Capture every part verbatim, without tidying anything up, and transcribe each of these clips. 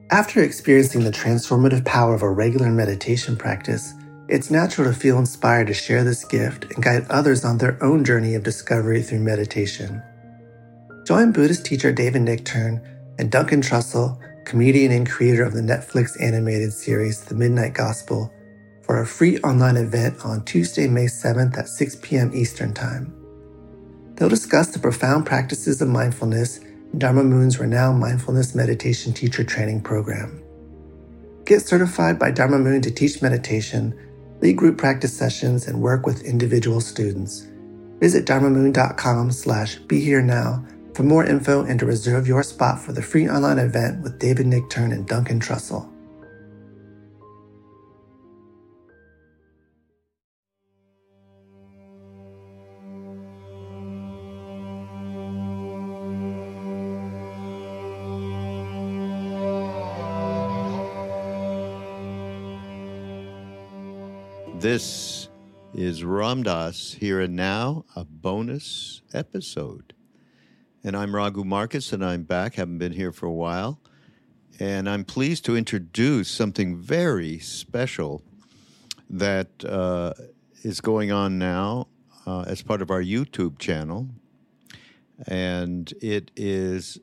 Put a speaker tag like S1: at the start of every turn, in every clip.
S1: After experiencing the transformative power of a regular meditation practice, it's natural to feel inspired to share this gift and guide others on their own journey of discovery through meditation. Join Buddhist teacher David Nichtern and Duncan Trussell, comedian and creator of the Netflix animated series The Midnight Gospel, for a free online event on Tuesday, May seventh at six p.m. Eastern Time. They'll discuss the profound practices of mindfulness in Dharma Moon's renowned mindfulness meditation teacher training program. Get certified by Dharma Moon to teach meditation, lead group practice sessions, and work with individual students. Visit dharmamoon.com slash be here now for more info and to reserve your spot for the free online event with David Nichtern and Duncan Trussell.
S2: This is Ram Dass Here and Now, a bonus episode. And I'm Raghu Marcus, and I'm back. Haven't been here for a while. And I'm pleased to introduce something very special that uh, is going on now uh, as part of our YouTube channel. And it is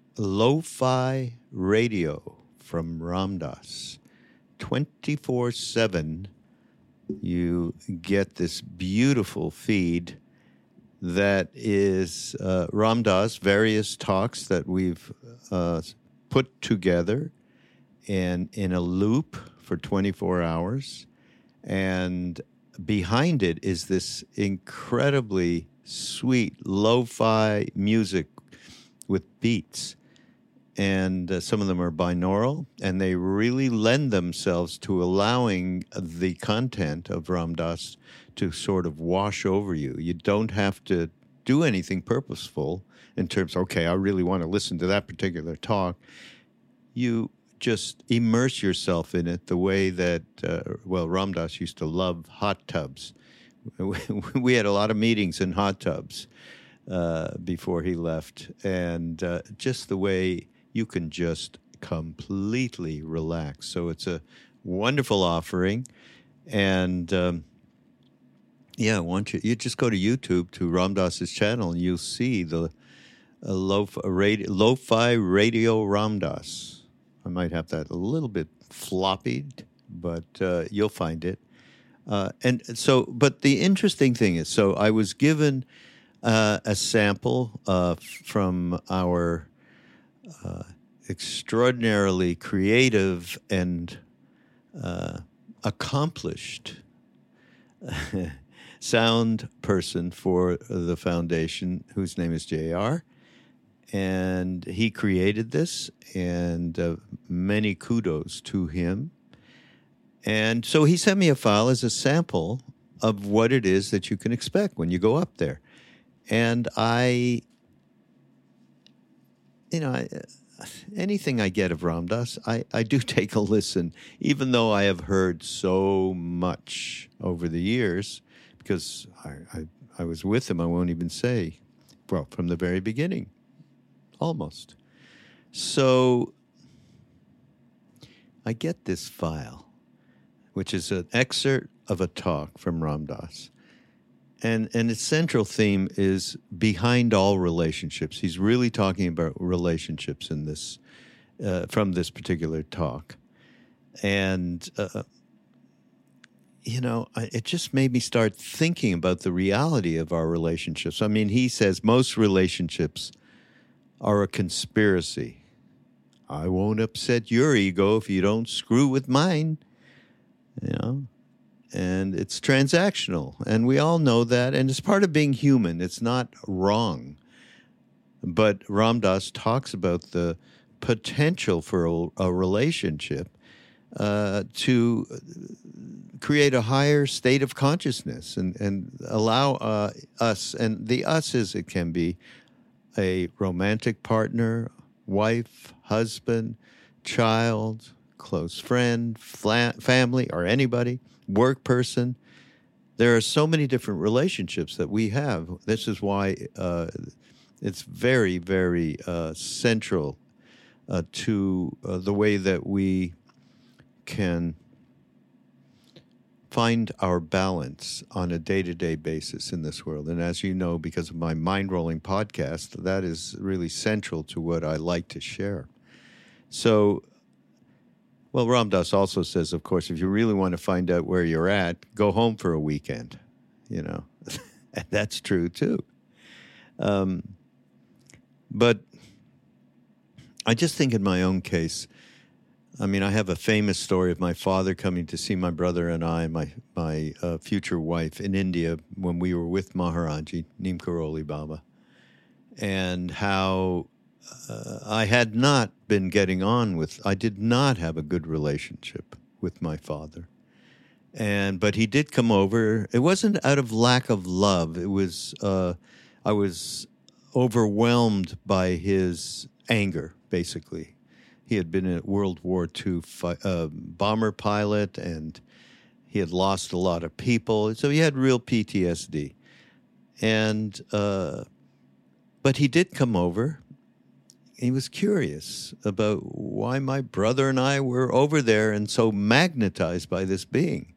S2: Lo-Fi Radio from Ram Dass. twenty-four seven you get this beautiful feed that is uh, Ram Dass, various talks that we've uh, put together and in a loop for twenty-four hours. And behind it is this incredibly sweet lo-fi music with beats. And uh, some of them are binaural, and they really lend themselves to allowing the content of Ram Dass to sort of wash over you. You don't have to do anything purposeful in terms, okay, I really want to listen to that particular talk. You just immerse yourself in it the way that, uh, well, Ram Dass used to love hot tubs. We had a lot of meetings in hot tubs uh, before he left, and uh, just the way you can just completely relax. So it's a wonderful offering. And um, yeah, why don't you, you just go to YouTube to Ram Dass's channel and you'll see the uh, lo-fi, radio, lo-fi radio Ram Dass. I might have that a little bit floppied, but uh, you'll find it. Uh, and so, but the interesting thing is, so I was given uh, a sample uh, from our Uh, extraordinarily creative and uh, accomplished sound person for the foundation, whose name is J R. And he created this, and uh, many kudos to him. And so he sent me a file as a sample of what it is that you can expect when you go up there. And I... You know, I, anything I get of Ram Dass, I, I do take a listen, even though I have heard so much over the years, because I, I, I was with him, I won't even say, well, from the very beginning, almost. So I get this file, which is an excerpt of a talk from Ram Dass. And and its central theme is behind all relationships. He's really talking about relationships in this, uh, from this particular talk. And, uh, you know, it just made me start thinking about the reality of our relationships. I mean, he says most relationships are a conspiracy. I won't upset your ego if you don't screw with mine, you know. And it's transactional, and we all know that, and it's part of being human. It's not wrong. But Ram Dass talks about the potential for a, a relationship uh, to create a higher state of consciousness and, and allow uh, us, and the us is, it can be a romantic partner, wife, husband, child, close friend, fla- family, or anybody, work person. There are so many different relationships that we have. This is why uh, it's very, very uh, central uh, to uh, the way that we can find our balance on a day-to-day basis in this world. And as you know, because of my Mind Rolling podcast, that is really central to what I like to share. So, well, Ram Dass also says, of course, if you really want to find out where you're at, go home for a weekend, you know. And that's true, too. Um, but I just think in my own case, I mean, I have a famous story of my father coming to see my brother and I, my my uh, future wife, in India when we were with Maharaji, Neem Karoli Baba, and how uh, I had not been getting on with, I did not have a good relationship with my father. And but he did come over. It wasn't out of lack of love. It was, uh, I was overwhelmed by his anger, basically. He had been a World War Two fi- uh, bomber pilot, and he had lost a lot of people. So he had real P T S D. And uh, but he did come over. He was curious about why my brother and I were over there and so magnetized by this being.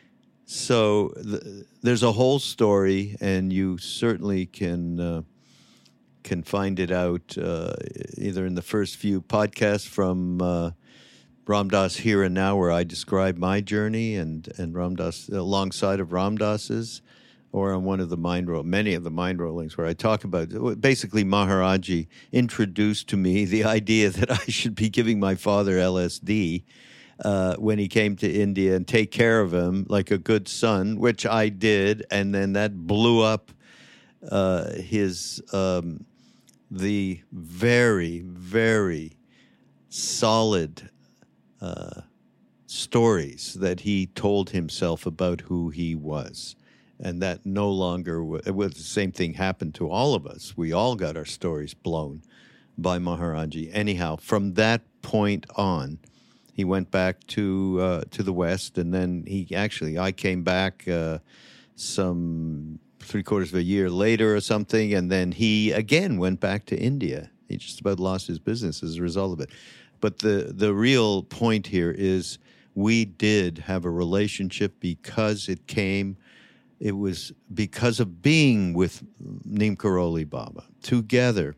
S2: So th- there's a whole story, and you certainly can... Uh, can find it out uh, either in the first few podcasts from uh, Ram Dass Here and Now, where I describe my journey, and, and Ram Dass alongside of Ram Dass's, or on one of the mind roll, many of the mind rollings where I talk about, basically Maharaji introduced to me the idea that I should be giving my father L S D uh, when he came to India and take care of him like a good son, which I did, and then that blew up uh, his... Um, the very, very solid uh, stories that he told himself about who he was. And that no longer, w- was the same thing happened to all of us. We all got our stories blown by Maharaji. Anyhow, from that point on, he went back to uh, to the West, and then he actually, I came back uh, some... three quarters of a year later or something, and then he again went back to India. He just about lost his business as a result of it. But the, the real point here is we did have a relationship because it came, it was because of being with Neem Karoli Baba. Together,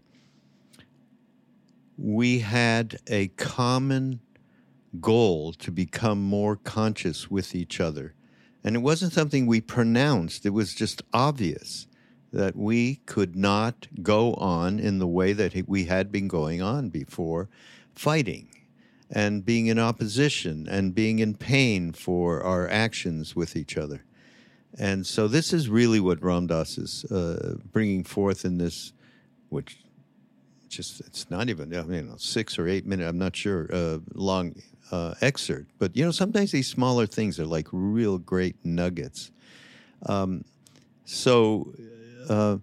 S2: we had a common goal to become more conscious with each other. And it wasn't something we pronounced. It was just obvious that we could not go on in the way that we had been going on before, fighting and being in opposition and being in pain for our actions with each other. And so this is really what Ram Dass is uh, bringing forth in this, which just, it's not even, I mean, six or eight minute, I'm not sure, uh, long Uh, excerpt. But, you know, sometimes these smaller things are like real great nuggets. Um, so, uh,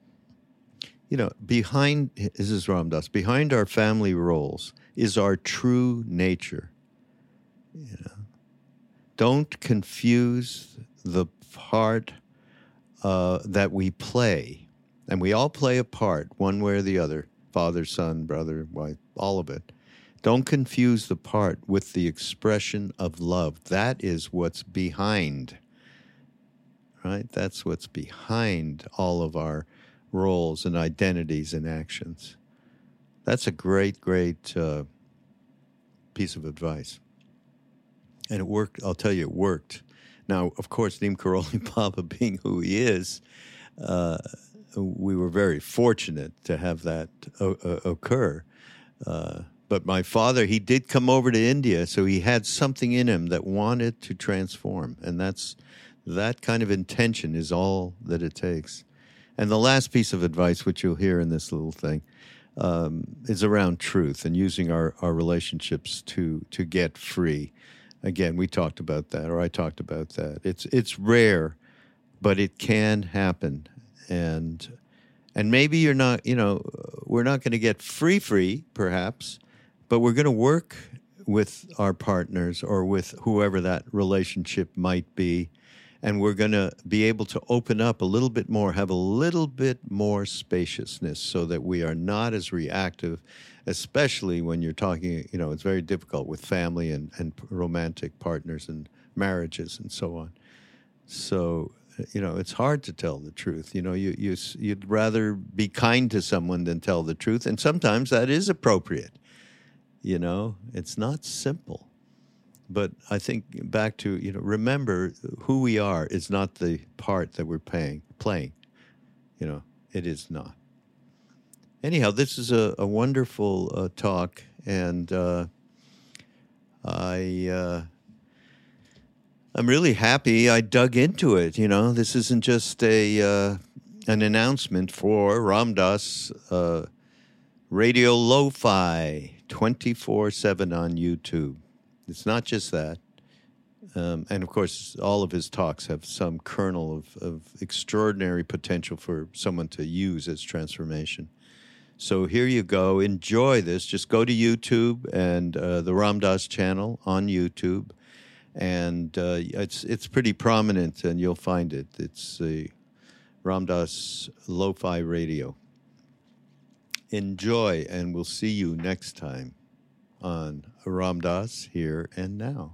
S2: you know, behind, this is Ram Dass, behind our family roles is our true nature. You know, don't confuse the part uh, that we play. And we all play a part, one way or the other, father, son, brother, wife, all of it. Don't confuse the part with the expression of love. That is what's behind, right? That's what's behind all of our roles and identities and actions. That's a great, great uh, piece of advice. And it worked. I'll tell you, it worked. Now, of course, Neem Karoli Baba being who he is, uh, we were very fortunate to have that o- o- occur. Uh, But my father, he did come over to India, so he had something in him that wanted to transform. And that's that kind of intention is all that it takes. And the last piece of advice, which you'll hear in this little thing, um, is around truth and using our, our relationships to to get free. Again, we talked about that, or I talked about that. It's it's rare, but it can happen. And and maybe you're not, you know, we're not going to get free free, perhaps, but we're going to work with our partners or with whoever that relationship might be And we're going to be able to open up a little bit more, have a little bit more spaciousness so that we are not as reactive, especially when you're talking, you know, it's very difficult with family and, and romantic partners and marriages and so on. So, you know, it's hard to tell the truth. You know, you, you, you'd rather be kind to someone than tell the truth. And sometimes that is appropriate. You know, it's not simple. But I think back to, you know, remember who we are is not the part that we're paying, playing. You know, it is not. Anyhow, this is a, a wonderful uh, talk, and uh, I, uh, I'm really happy I dug into it. You know, this isn't just a uh, an announcement for Ram Dass uh, Radio Lo-Fi twenty-four seven on YouTube. It's not just that. Um, and, of course, all of his talks have some kernel of, of extraordinary potential for someone to use as transformation. So here you go. Enjoy this. Just go to YouTube and uh, the Ram Dass channel on YouTube. And uh, it's it's pretty prominent, and you'll find it. It's the Ram Dass Lo-Fi Radio. Enjoy, and we'll see you next time on Ram Dass Here and Now.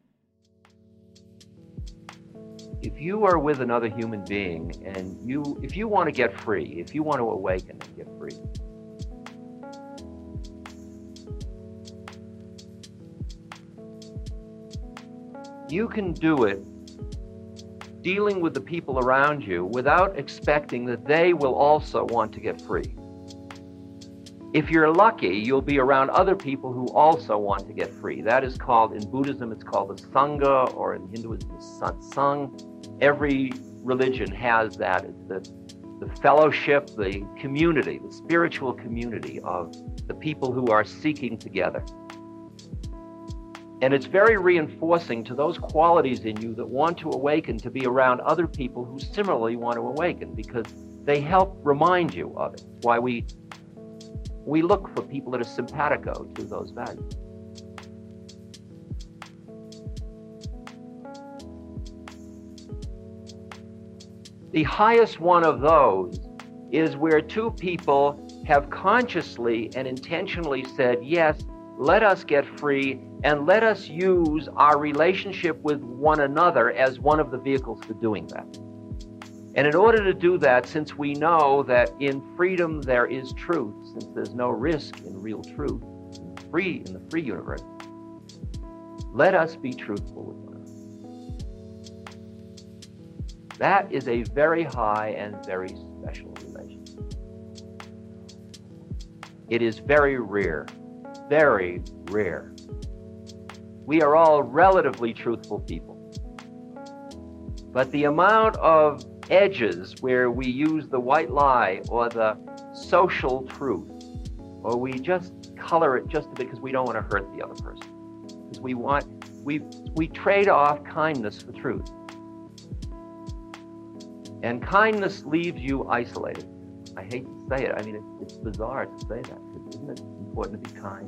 S3: If you are with another human being and you, if you want to get free, if you want to awaken and get free, you can do it dealing with the people around you without expecting that they will also want to get free. If you're lucky, you'll be around other people who also want to get free. That is called, in Buddhism, it's called the Sangha, or in Hinduism, the Satsang. Every religion has that. It's the, the fellowship, the community, the spiritual community of the people who are seeking together. And it's very reinforcing to those qualities in you that want to awaken to be around other people who similarly want to awaken, because they help remind you of it. It's why we We look for people that are simpatico to those values. The highest one of those is where two people have consciously and intentionally said, yes, let us get free and let us use our relationship with one another as one of the vehicles for doing that. And in order to do that, since we know that in freedom there is truth, since there's no risk in real truth, in the free, in the free universe, let us be truthful with one another. That is a very high and very special relationship. It is very rare, very rare. We are all relatively truthful people. But the amount of edges where we use the white lie or the social truth, or we just color it just a bit because we don't want to hurt the other person, because we want we we trade off kindness for truth, and kindness leaves you isolated. I hate to say it. I mean, it's, it's bizarre to say that, because isn't it important to be kind?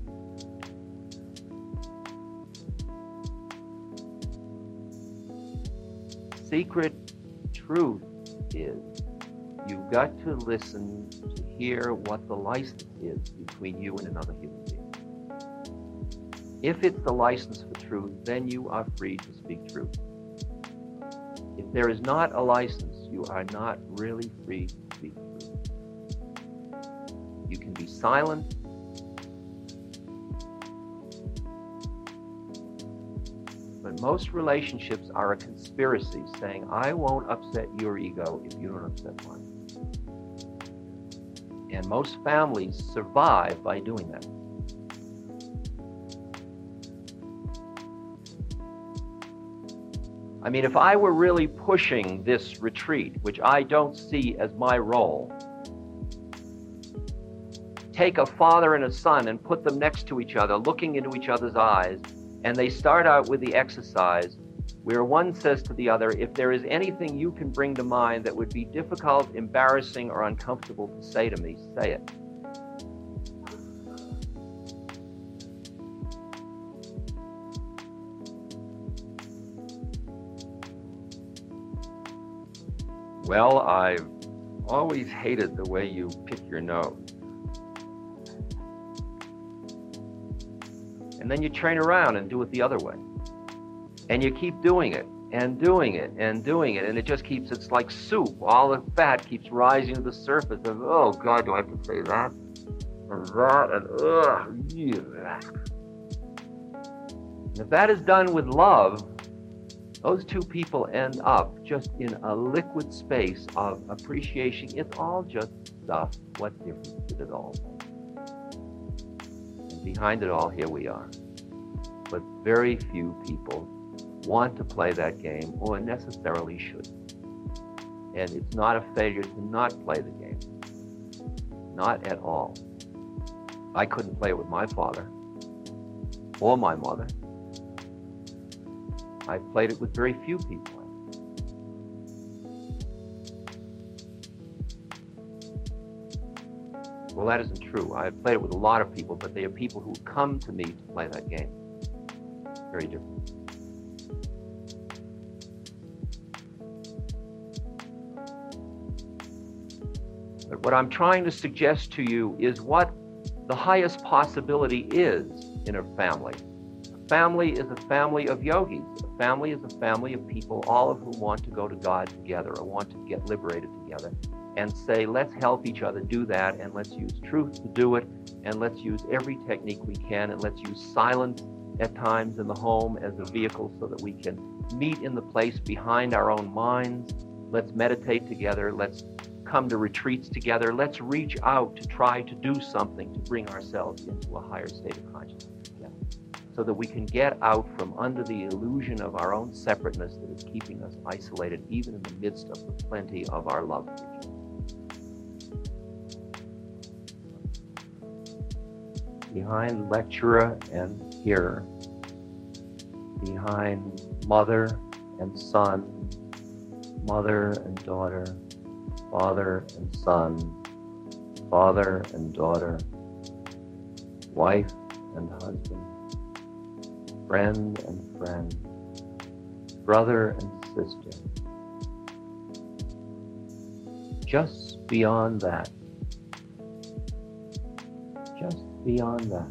S3: Secret truth is you've got to listen to hear what the license is between you and another human being. If it's the license for truth, then you are free to speak truth. If there is not a license, you are not really free to speak truth. You can be silent. But most relationships are a conspiracy saying, I won't upset your ego if you don't upset mine. And most families survive by doing that. I mean, if I were really pushing this retreat, which I don't see as my role, take a father and a son and put them next to each other, looking into each other's eyes, and they start out with the exercise where one says to the other, if there is anything you can bring to mind that would be difficult, embarrassing, or uncomfortable to say to me, say it. Well, I've always hated the way you pick your nose. And then you train around and do it the other way. And you keep doing it and doing it and doing it. And it just keeps, it's like soup. All the fat keeps rising to the surface of, oh God, do I have to say that? And that and ugh. Yeah. And if that is done with love, those two people end up just in a liquid space of appreciation. It's all just stuff. What difference did it all make? And behind it all, here we are. But very few people want to play that game or necessarily should. And it's not a failure to not play the game. Not at all. I couldn't play it with my father or my mother. I played it with very few people. Well, that isn't true. I've played it with a lot of people, but they are people who come to me to play that game. Very different. But what I'm trying to suggest to you is what the highest possibility is in a family. A family is a family of yogis. A family is a family of people, all of whom want to go to God together or want to get liberated together and say, let's help each other do that, and let's use truth to do it, and let's use every technique we can, and let's use silence at times in the home as a vehicle so that we can meet in the place behind our own minds. Let's meditate together. Let's come to retreats together. Let's reach out to try to do something to bring ourselves into a higher state of consciousness together, so that we can get out from under the illusion of our own separateness that is keeping us isolated, even in the midst of the plenty of our love for each other. Behind lecturer and hearer, behind mother and son, mother and daughter, father and son, father and daughter, wife and husband, friend and friend, brother and sister. Just beyond that, just beyond that,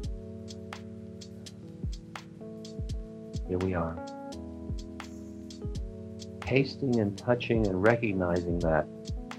S3: here we are. Tasting and touching and recognizing that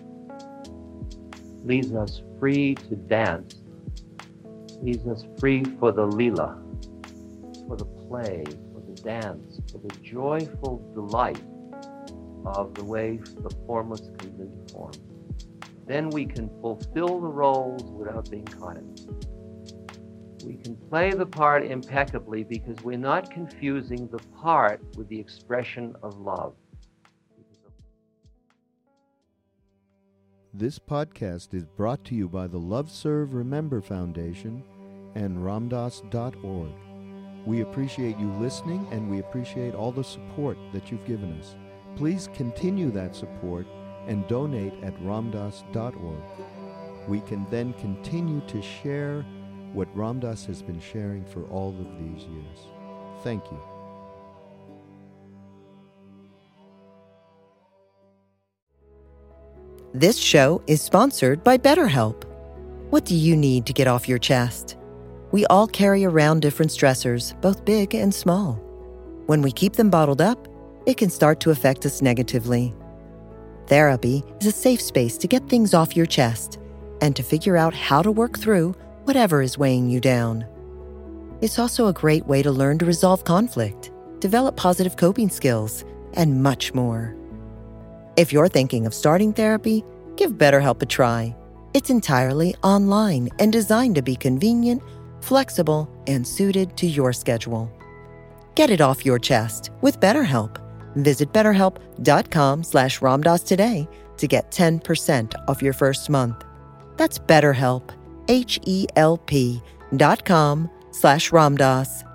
S3: leaves us free to dance, leaves us free for the lila, for the play, for the dance, for the joyful delight of the way the formless comes into form. Then we can fulfill the roles without being caught in them. We can play the part impeccably because we're not confusing the part with the expression of love.
S2: This podcast is brought to you by the Love Serve Remember Foundation and ramdas dot org. We appreciate you listening, and we appreciate all the support that you've given us. Please continue that support and donate at ramdas dot org. We can then continue to share what Ram Dass has been sharing for all of these years. Thank you.
S4: This show is sponsored by BetterHelp. What do you need to get off your chest? We all carry around different stressors, both big and small. When we keep them bottled up, it can start to affect us negatively. Therapy is a safe space to get things off your chest and to figure out how to work through whatever is weighing you down. It's also a great way to learn to resolve conflict, develop positive coping skills, and much more. If you're thinking of starting therapy, give BetterHelp a try. It's entirely online and designed to be convenient, flexible, and suited to your schedule. Get it off your chest with BetterHelp. Visit betterhelp.com slash ramdas today to get ten percent off your first month. That's BetterHelp, H E L P dot com slash ramdas.